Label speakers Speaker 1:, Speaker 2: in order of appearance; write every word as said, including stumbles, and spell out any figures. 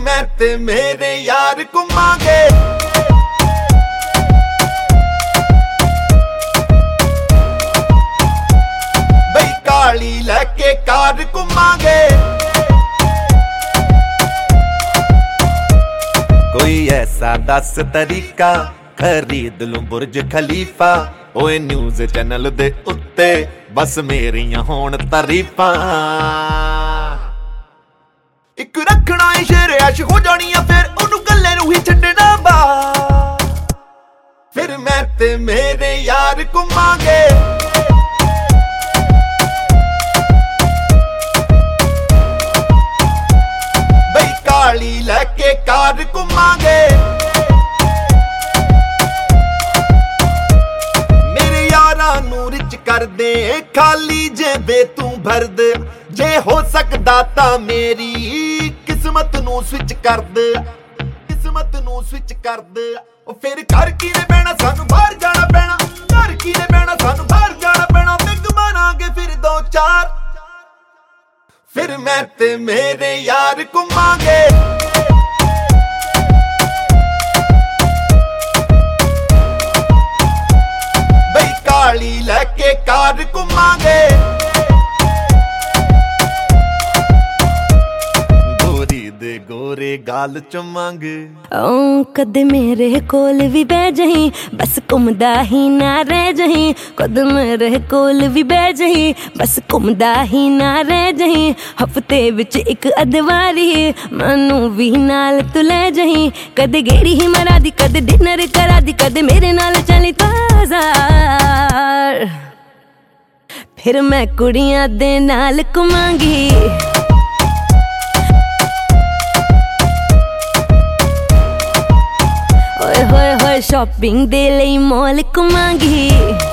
Speaker 1: मैं ते मेरे यार घुमांगे बई काली लैके कार घुमांगे कोई ऐसा दस तरीका खरीद लूं बुर्ज खलीफा ओए न्यूज़ चैनल दे उत्ते बस मेरियां होण तारीफां इक रखना शेर ऐश हो जानी है फिर ओनू गल्ले नू ही छड्डना बा फिर मैं ते मेरे यार घुमांगे बई काली लैके कार घुमांगे कर दे खाली जेबे तू भर दे जे हो सकदा ता मेरी किस्मत नू स्विच कर दे किस्मत नू स्विच कर दे ओ फिर घर की ने पैना सानू बाहर जाना पैना घर की ने पैना सानू बाहर जाना पैना बिग बनांगे फिर दो चार फिर मैं ते मेरे यार घुमांगे काली लैके कार घुमांगे गोरी दे गोरे गाल चुमांगे
Speaker 2: ओ कदे मेरे कोल भी बह जही बस घुमदा ही ना रह जही कद मेरे कोल भी बह जही बस घुमदा ही ना रह जही हफ्ते विच एक अदवारी मैनू भी नाल तू ले जही कदे गेड़ी ही मरा दी कदे डिनर करा दी कदे मेरे नाल चली ताजा फिर मैं कुड़ियां दे नाल घुमांगी ओए होए होए शॉपिंग दे लई मॉल घुमांगी।